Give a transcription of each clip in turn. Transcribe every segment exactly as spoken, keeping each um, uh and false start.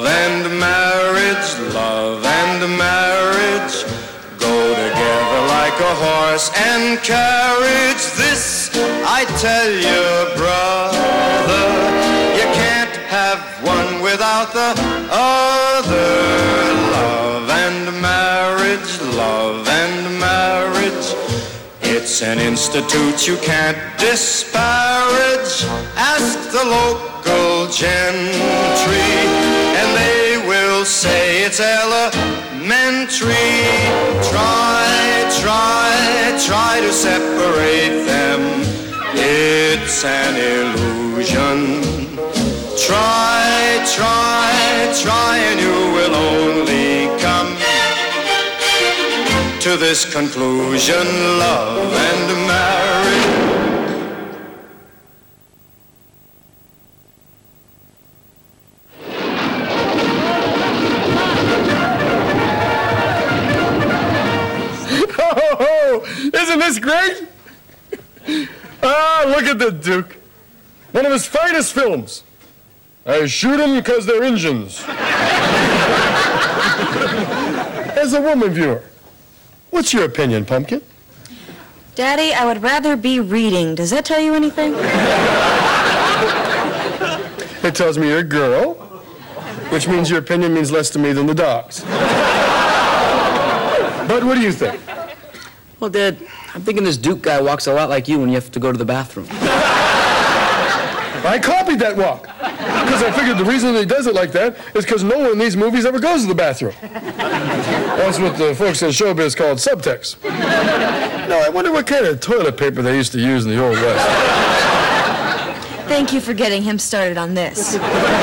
love and marriage, love and marriage go together like a horse and carriage. This I tell you, brother, you can't have one without the other. Love and marriage, love and marriage, it's an institute you can't disparage. Ask the local gentry, and they will say it's elementary. Try, try, try to separate them. It's an illusion. Try, try, try, and you will only come to this conclusion: love and marriage. Oh, isn't this great? Ah, look at the Duke. One of his finest films. I shoot 'em because they're Injuns. As a woman viewer, what's your opinion, Pumpkin? Daddy, I would rather be reading. Does that tell you anything? It tells me you're a girl, which means your opinion means less to me than the dog's. But what do you think? Well, Dad, I'm thinking this Duke guy walks a lot like you when you have to go to the bathroom. I copied that walk. Because I figured the reason he does it like that is because no one in these movies ever goes to the bathroom. That's what the folks in showbiz called subtext. No, I wonder what kind of toilet paper they used to use in the Old West. Thank you for getting him started on this.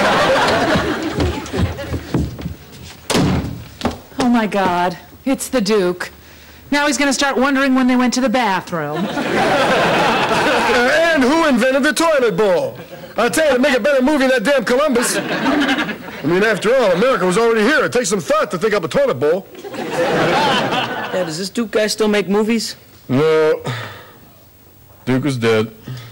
Oh, my God. It's the Duke. Now he's going to start wondering when they went to the bathroom. Uh, and who invented the toilet bowl? I'll tell you, to make a better movie than that damn Columbus. I mean, after all, America was already here. It takes some thought to think up a toilet bowl. Dad, does this Duke guy still make movies? No. Duke is dead.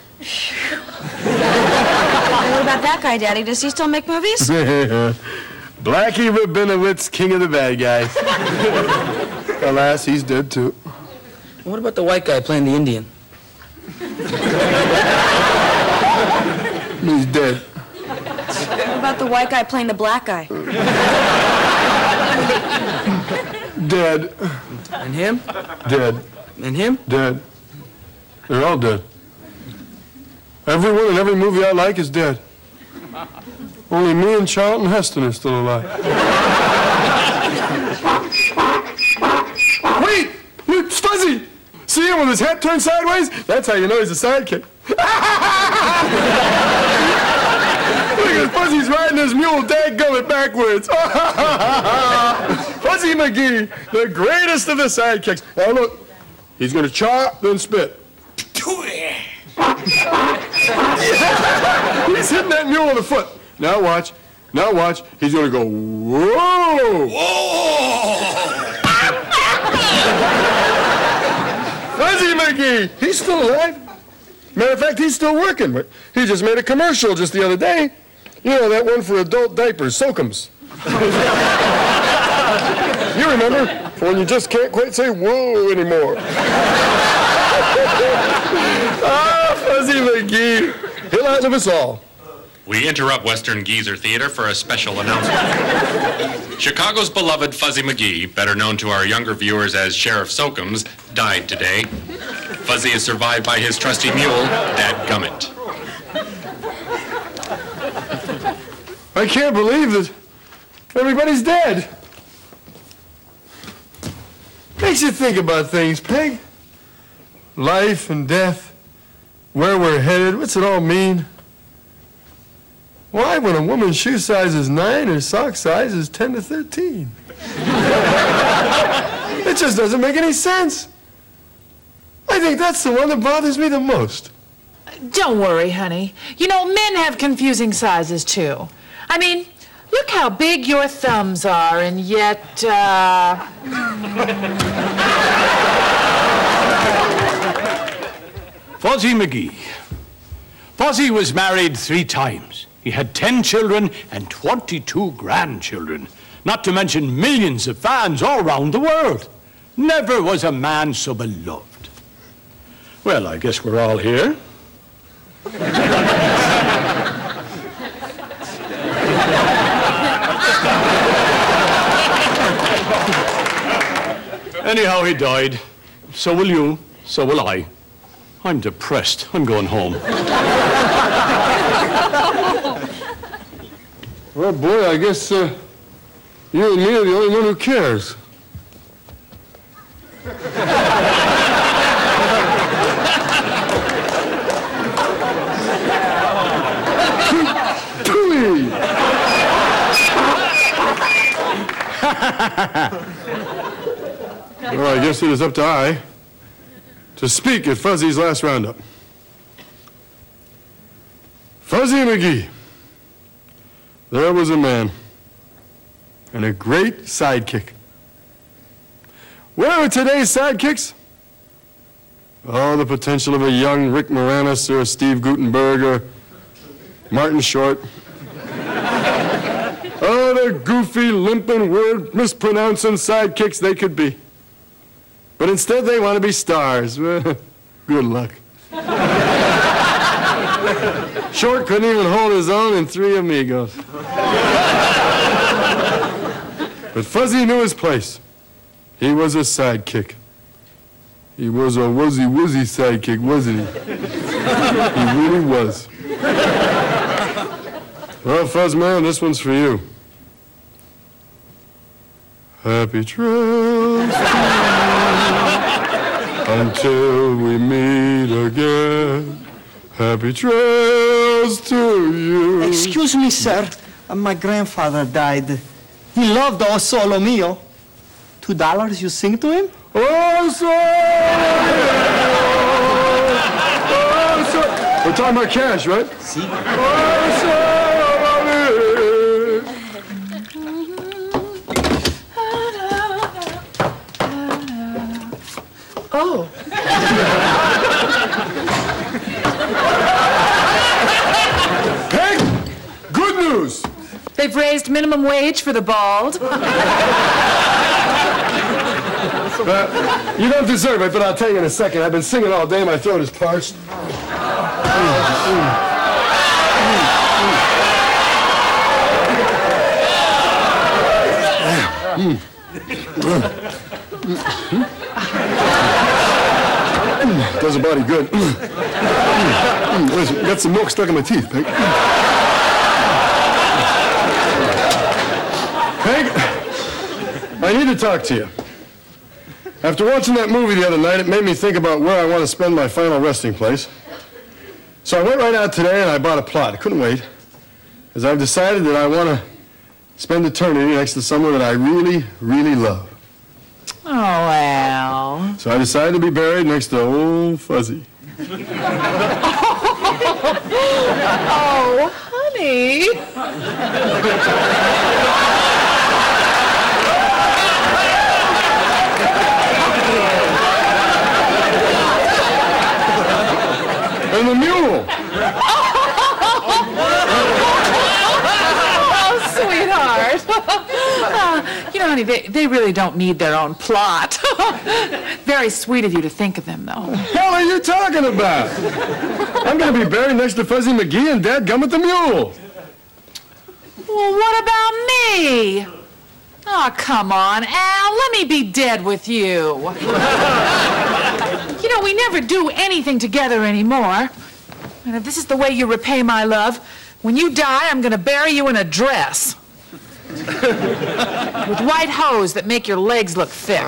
What about that guy, Daddy? Does he still make movies? Blackie Rabinowitz, king of the bad guys. Alas, he's dead, too. What about the white guy playing the Indian? He's dead. What about the white guy playing the black guy? Dead. And him? Dead. And him? Dead. They're all dead. Everyone in every movie I like is dead. Only me and Charlton Heston are still alive. Wait! It's Fuzzy! See him with his hat turned sideways? That's how you know he's a sidekick. Look at Fuzzy's riding his mule, dadgummit, backwards. Fuzzy McGee, the greatest of the sidekicks. Now look, he's gonna chop, then spit. He's hitting that mule with a foot. Now watch. Now watch. He's gonna go, whoa! Whoa! Fuzzy McGee, he's still alive. Matter of fact, he's still working. But he just made a commercial just the other day. You know, that one for adult diapers, Soakums. You remember? When you just can't quite say whoa anymore. Ah, Fuzzy McGee. He'll outlive us all. We interrupt Western Geezer Theater for a special announcement. Chicago's beloved Fuzzy McGee, better known to our younger viewers as Sheriff Soakums, died today. Fuzzy is survived by his trusty mule, Dadgummit. I can't believe that everybody's dead. Makes you think about things, Peg. Life and death, where we're headed, what's it all mean? Why, when a woman's shoe size is nine, her sock size is ten to thirteen? It just doesn't make any sense. I think that's the one that bothers me the most. Don't worry, honey. You know, men have confusing sizes, too. I mean, look how big your thumbs are, and yet, uh... Fuzzy McGee. Fuzzy was married three times. He had ten children and twenty-two grandchildren, not to mention millions of fans all around the world. Never was a man so beloved. Well, I guess we're all here. Anyhow, he died. So will you. So will I. I'm depressed. I'm going home. Well, boy, I guess uh, you and me are the only one who cares. Well, I guess it is up to I to speak at Fuzzy's last roundup. Fuzzy McGee. There was a man and a great sidekick. Where are today's sidekicks? Oh, the potential of a young Rick Moranis or Steve Guttenberg or Martin Short. Oh, the goofy, limping, word mispronouncing sidekicks they could be. But instead they want to be stars. Good luck. Short couldn't even hold his own in Three Amigos. But Fuzzy knew his place. He was a sidekick. He was a wuzzy-wuzzy sidekick, wasn't he? He really was. Well, Fuzzman, this one's for you. Happy trails until we meet again. Happy trails to you. Excuse me, sir. Uh, my grandfather died. He loved O Solo Mio. Two dollars, you sing to him? Oh, sorry! Oh, sorry! We're talking about cash, right? See? Oh, sorry! Oh. Hey! Good news! They've raised minimum wage for the bald. Uh, you don't deserve it, but I'll tell you in a second. I've been singing all day. My throat is parched. Does a body good. Listen, got some milk stuck in my teeth, Peg. Peg, I need to talk to you. After watching that movie the other night, it made me think about where I want to spend my final resting place. So I went right out today and I bought a plot. I couldn't wait, because I've decided that I want to spend eternity next to someone that I really, really love. Oh, well. So I decided to be buried next to old Fuzzy. Oh, honey. And the mule. Oh, sweetheart. Uh, you know, honey, they, they really don't need their own plot. Very sweet of you to think of them, though. What the hell are you talking about? I'm going to be buried next to Fuzzy McGee and Dadgummit the mule. Well, what about me? Oh, come on, Al. Let me be dead with you. You know, we never do anything together anymore. And if this is the way you repay my love, when you die, I'm going to bury you in a dress. With white hose that make your legs look thick.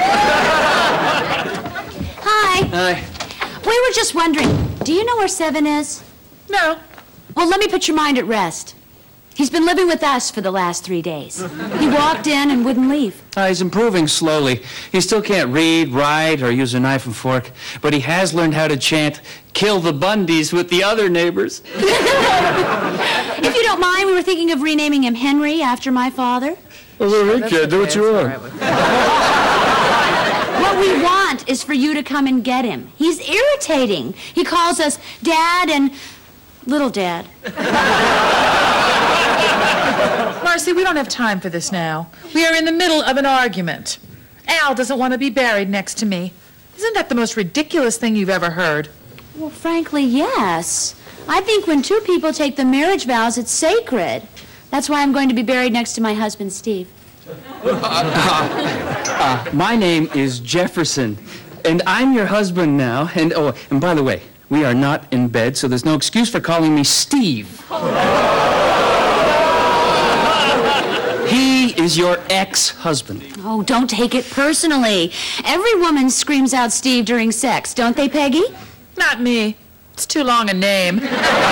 Hi. Hi. We were just wondering, do you know where Seven is? No. Well, let me put your mind at rest. He's been living with us for the last three days. He walked in and wouldn't leave. Uh, he's improving slowly. He still can't read, write, or use a knife and fork, but he has learned how to chant, "Kill the Bundys" with the other neighbors. If you don't mind, we were thinking of renaming him Henry after my father. Well, Rick, kid, do what you want. What we want is for you to come and get him. He's irritating. He calls us Dad and Little Dad. Marcy, we don't have time for this now. We are in the middle of an argument. Al doesn't want to be buried next to me. Isn't that the most ridiculous thing you've ever heard? Well, frankly, yes. I think when two people take the marriage vows, it's sacred. That's why I'm going to be buried next to my husband, Steve. Uh, uh, my name is Jefferson, and I'm your husband now. And oh, and by the way, we are not in bed, so there's no excuse for calling me Steve. He is your ex-husband. Oh, don't take it personally. Every woman screams out Steve during sex, don't they, Peggy? Not me. It's too long a name.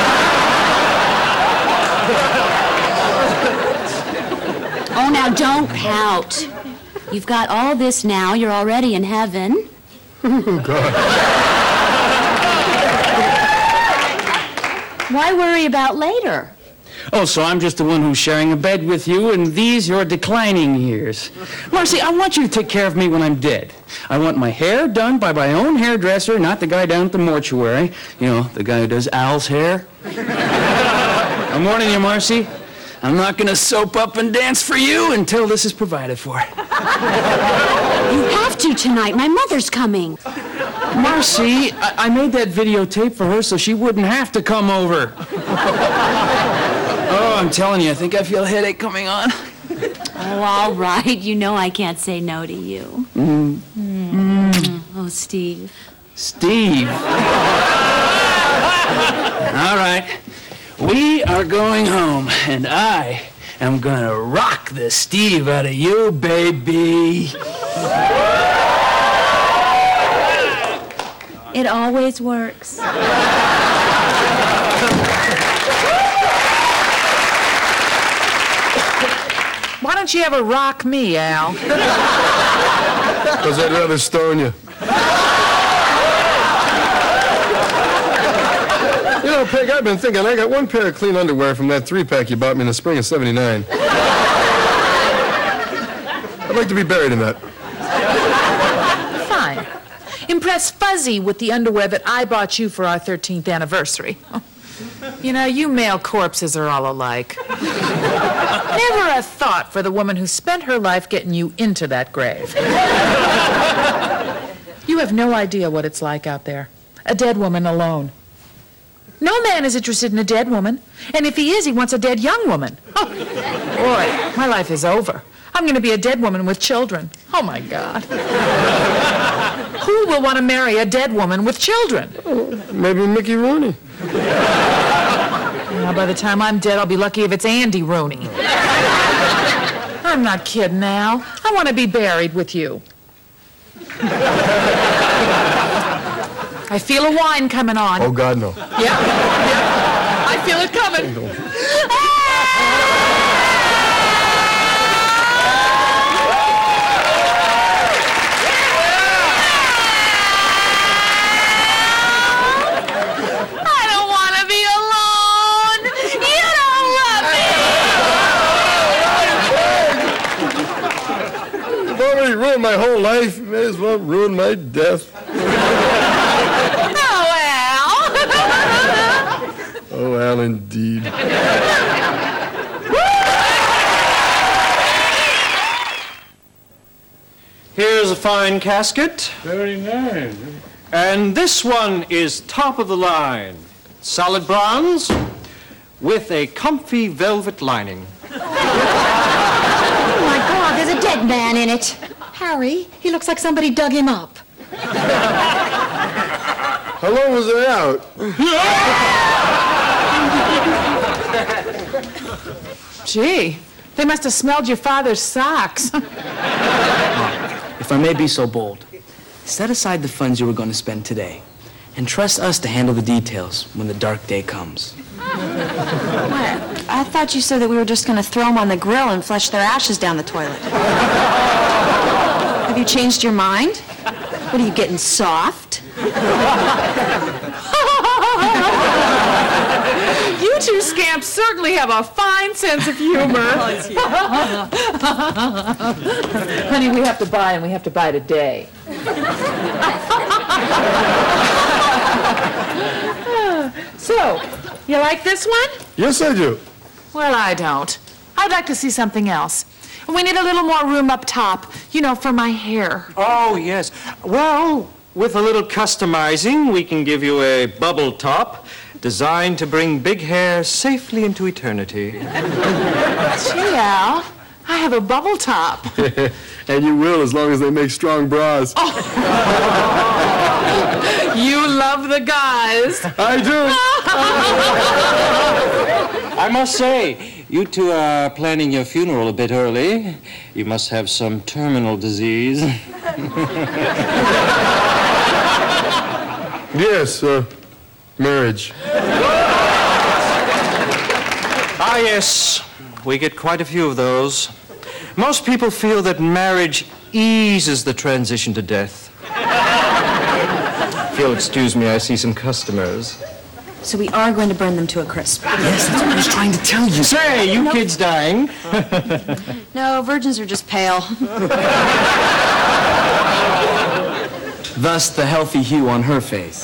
Oh, now don't pout. You've got all this now. You're already in heaven. Oh, God. Why worry about later? Oh, so I'm just the one who's sharing a bed with you, and these your declining years. Marcy, I want you to take care of me when I'm dead. I want my hair done by my own hairdresser, not the guy down at the mortuary. You know, the guy who does Al's hair. I'm warning you, Marcy. I'm not going to soap up and dance for you until this is provided for. You have to tonight. My mother's coming. Marcy, I, I made that videotape for her so she wouldn't have to come over. Oh, I'm telling you, I think I feel a headache coming on. Oh, all right. You know I can't say no to you. Mm. Mm. Oh, Steve. Steve. All right. We are going home, and I am gonna rock the Steve out of you, baby. It always works. Why don't you ever rock me, Al? Because I'd rather stone you. You know, Peg, I've been thinking, I got one pair of clean underwear from that three-pack you bought me in the spring of seventy-nine. I'd like to be buried in that. Fine. Impress Fuzzy with the underwear that I bought you for our thirteenth anniversary. You know, you male corpses are all alike. Never a thought for the woman who spent her life getting you into that grave. You have no idea what it's like out there. A dead woman alone. No man is interested in a dead woman. And if he is, he wants a dead young woman. Oh, boy, my life is over. I'm going to be a dead woman with children. Oh, my God. Who will want to marry a dead woman with children? Oh, maybe Mickey Rooney. Well, by the time I'm dead, I'll be lucky if it's Andy Rooney. I'm not kidding, Al. I want to be buried with you. I feel a whine coming on. Oh, God, no. Yeah, yeah. I feel it coming. I don't want to be alone. You don't love me. You've already ruined my whole life. You may as well ruin my death. Oh, Al, indeed. Here's a fine casket. Very nice. And this one is top of the line. Solid bronze with a comfy velvet lining. Oh, my God, there's a dead man in it. Harry, he looks like somebody dug him up. How long was it out? Gee, they must have smelled your father's socks. If I may be so bold, set aside the funds you were going to spend today and trust us to handle the details when the dark day comes. What? I thought you said that we were just going to throw them on the grill and flush their ashes down the toilet. Have you changed your mind? What, are you getting soft? You two scamps certainly have a fine sense of humor. Honey, we have to buy, and we have to buy today. So, you like this one? Yes, I do. Well, I don't. I'd like to see something else. We need a little more room up top, you know, for my hair. Oh, yes. Well, with a little customizing, we can give you a bubble top designed to bring big hair safely into eternity. Gee, Al, I have a bubble top. And you will, as long as they make strong bras. You love the guys. I do. I must say, you two are planning your funeral a bit early. You must have some terminal disease. Yes, uh, marriage. Ah, yes. We get quite a few of those. Most people feel that marriage eases the transition to death. If you'll excuse me, I see some customers. So we are going to burn them to a crisp. Yes, that's what I was trying to tell you. Say, you kids dying? No, virgins are just pale. Thus, the healthy hue on her face.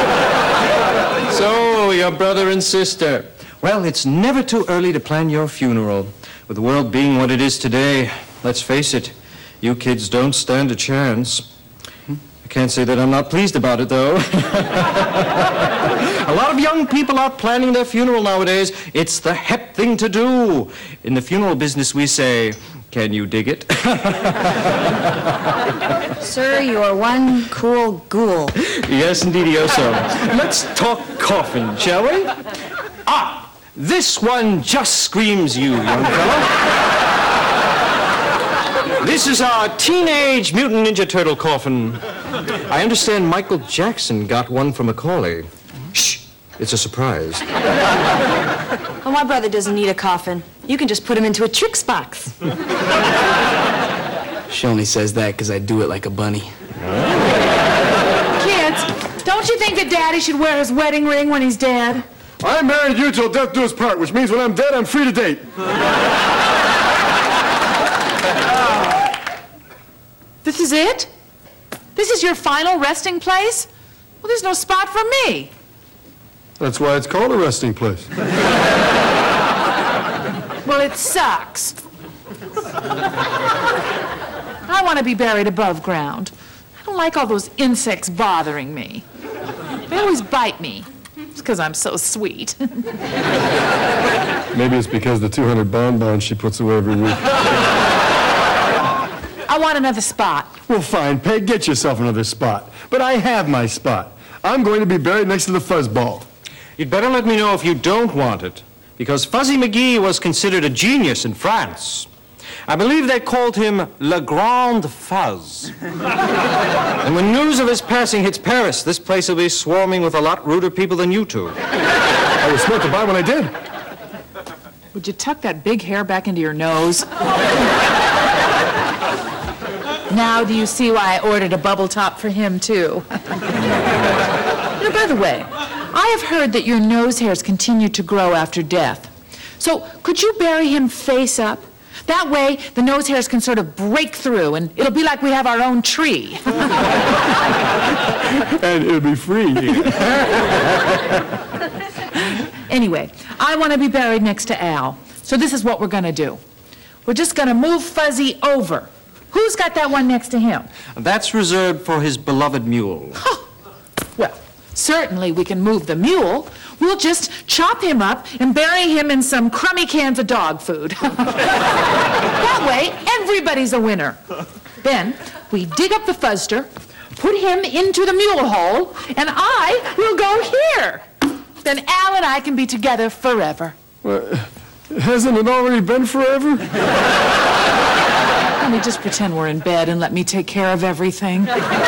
So, your brother and sister. Well, it's never too early to plan your funeral. With the world being what it is today, let's face it, you kids don't stand a chance. I can't say that I'm not pleased about it, though. A lot of young people are planning their funeral nowadays. It's the hep thing to do. In the funeral business, we say, can you dig it? Sir, you're one cool ghoul. Yes, indeedioso. Let's talk coffin, shall we? Ah, this one just screams you, young fellow. This is our Teenage Mutant Ninja Turtle coffin. I understand Michael Jackson got one from Macaulay. Shh, it's a surprise. Well, my brother doesn't need a coffin. You can just put him into a tricks box. She only says that because I do it like a bunny. Kids, don't you think that Daddy should wear his wedding ring when he's dead? I married you till death do us part, which means when I'm dead, I'm free to date. This is it? This is your final resting place? Well, there's no spot for me. That's why it's called a resting place. Well, it sucks. I want to be buried above ground. I don't like all those insects bothering me. They always bite me. It's because I'm so sweet. Maybe it's because the two hundred bonbons she puts away every week. I want another spot. Well, fine, Peg, get yourself another spot. But I have my spot. I'm going to be buried next to the fuzzball. You'd better let me know if you don't want it, because Fuzzy McGee was considered a genius in France. I believe they called him Le Grand Fuzz. And when news of his passing hits Paris, this place will be swarming with a lot ruder people than you two. I was smart to buy when I did. Would you tuck that big hair back into your nose? Now do you see why I ordered a bubble top for him, too? You know, by the way, I have heard that your nose hairs continue to grow after death. So could you bury him face up? That way, the nose hairs can sort of break through, and it'll be like we have our own tree. And it'll be free. Anyway, I want to be buried next to Al. So this is what we're going to do. We're just going to move Fuzzy over. Who's got that one next to him? That's reserved for his beloved mule. Oh, well, certainly we can move the mule. We'll just chop him up and bury him in some crummy cans of dog food. That way, everybody's a winner. Then we dig up the fuzzster, put him into the mule hole, and I will go here. Then Al and I can be together forever. Well, hasn't it already been forever? Let me just pretend we're in bed and let me take care of everything.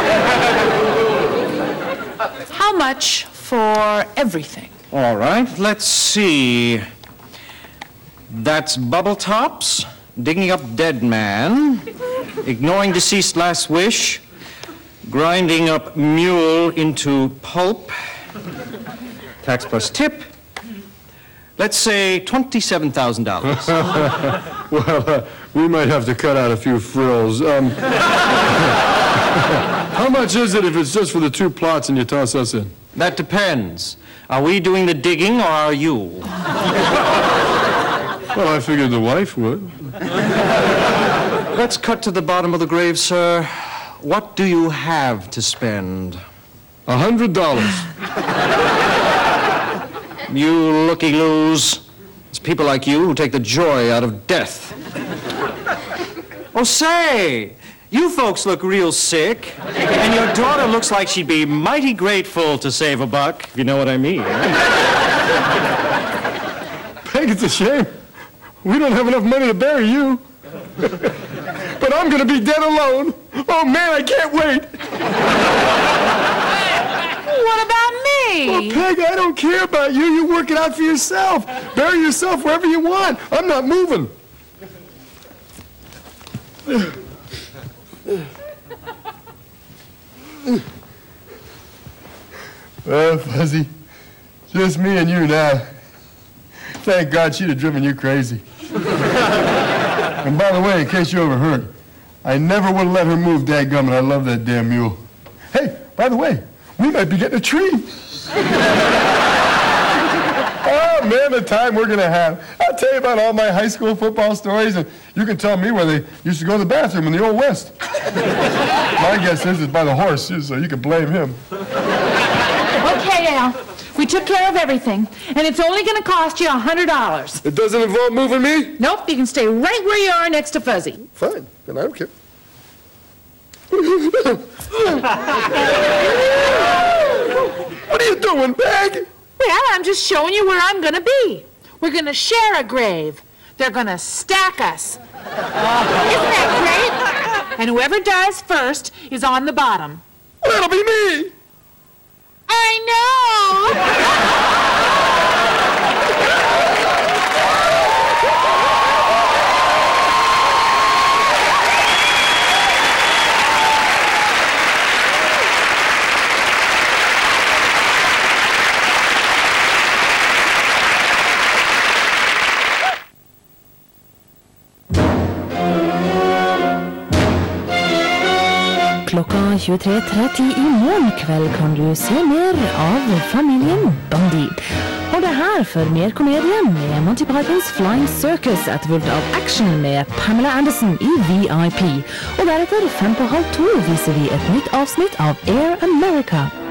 How much for everything? All right, let's see. That's bubble tops, digging up dead man, ignoring deceased last wish, grinding up mule into pulp, tax plus tip. Let's say twenty-seven thousand dollars. Well, uh, we might have to cut out a few frills. Um, How much is it if it's just for the two plots and you toss us in? That depends. Are we doing the digging or are you? Well, I figured the wife would. Let's cut to the bottom of the grave, sir. What do you have to spend? A hundred dollars. You looky-loos. It's people like you who take the joy out of death. Oh, say, you folks look real sick. And your daughter looks like she'd be mighty grateful to save a buck, if you know what I mean. Peg, it's a shame. We don't have enough money to bury you. But I'm going to be dead alone. Oh, man, I can't wait. What about me? Well, Peg, I don't care about you. You work it out for yourself. Bury yourself wherever you want. I'm not moving. Well, Fuzzy, just me and you now. Thank God she'd have driven you crazy. And by the way, in case you overheard, I never would have let her move, dadgummit. I love that damn mule. Hey, by the way, we might be getting a tree. Oh, man, the time we're going to have. I'll tell you about all my high school football stories, and you can tell me where they used to go to the bathroom in the Old West. My guess is it's by the horse, so you can blame him. Okay, Al. We took care of everything, and it's only going to cost you a hundred dollars. It doesn't involve moving me? Nope, you can stay right where you are next to Fuzzy. Fine, then I don't care. What are you doing, Peg? Well, I'm just showing you where I'm going to be. We're going to share a grave. They're going to stack us. Isn't that great? And whoever dies first is on the bottom. Well, that'll be me. I Klokka tjuetre tretti i morgen kveld kan du se mer av familien Bundy. Hold deg her for mer komedie med Monty Pythons Flying Circus, etterfulgt av action med Pamela Anderson i V I P. Og deretter fem på halv to viser vi et nytt avsnitt av Air America.